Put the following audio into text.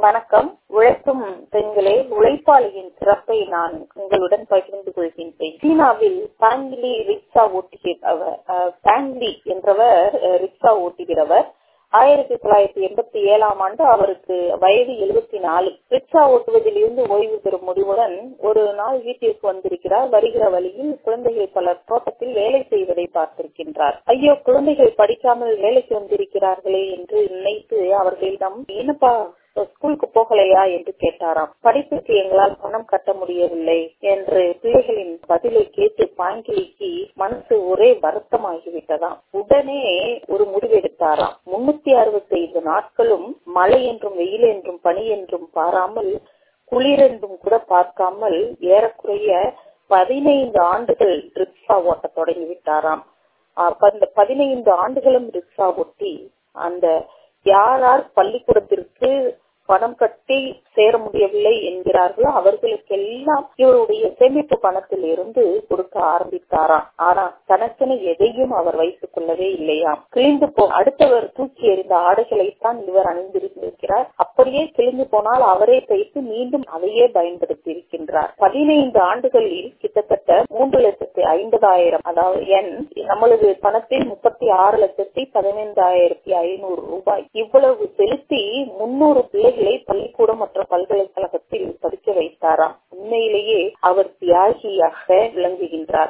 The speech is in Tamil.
வணக்கம். உழைக்கும் பெண்களே, உழைப்பாளியின் சிறப்பை நான் உங்களுடன் பகிர்ந்து கொள்கின்றேன். சீனாவில் பாங்லி ரிக்ஷா ஓட்டுகிறவர் 1987 ஆண்டு அவருக்கு வயது 74. ரிக்ஷா ஓட்டுவதில் இருந்து ஓய்வு பெறும் முடிவுடன் ஒரு நாள் வீட்டிற்கு வந்திருக்கிறார். வருகிற வழியில் குழந்தைகள் பலர் தோட்டத்தில் வேலை செய்வதை பார்த்திருக்கின்றார். ஐயோ, குழந்தைகள் படிக்காமல் வேலைக்கு வந்திருக்கிறார்களே என்று நினைத்து அவர்களிடம், என்னப்பா ஸ்கூலுக்கு போகலையா என்று கேட்டாராம். படிப்புக்கு எங்களால் பணம் கட்ட முடியவில்லை என்று பிள்ளைகளின் பதிலை கேட்டு பாங்கிலிக்கு மனசு ஒரே வருத்தமாகிவிட்டதாம். உடனே ஒரு முடிவெடுத்தாராம். 365 நாட்களும் மழை என்றும் வெயில் என்றும் பனி என்றும் பாராமல், குளிர் என்றும் கூட பார்க்காமல் ஏறக்குறைய 15 ஆண்டுகள் ரிக்ஷா ஓட்ட தொடங்கிவிட்டாராம். அந்த 15 ஆண்டுகளும் ரிக்ஷா ஓட்டி அந்த யார் பள்ளிக்கூடத்திற்கு பணம் கட்டி சேர முடியவில்லை என்கிறார்களோ அவர்களுக்கெல்லாம் இவருடைய சேமிப்பு பணத்தில் இருந்து கொடுக்க ஆரம்பித்தாராம். ஆனா தனக்கென எதையும் அவர் வைத்துக் கொள்ளவே இல்லையாம். கிழிந்து அடுத்தவர் தூக்கி எறிந்த ஆடைகளைத்தான் இவர் அணிந்திருக்கிறார். அப்படியே கிழிந்து போனால் அவரே தைத்து மீண்டும் அதையே பயன்படுத்தி இருக்கின்றார். 15 ஆண்டுகளில் கிட்டத்தட்ட 3,50,000, அதாவது நம்மளது பணத்தில் 36,15,500 ரூபாய் இவ்வளவு செலுத்தி 300 பிள்ளைகளை பள்ளிக்கூடம் மற்றும் பல்கலைக்கழகத்தில் படிக்க வைத்தாராம். உண்மையிலேயே அவர் தியாகியாக விளங்குகின்றார்.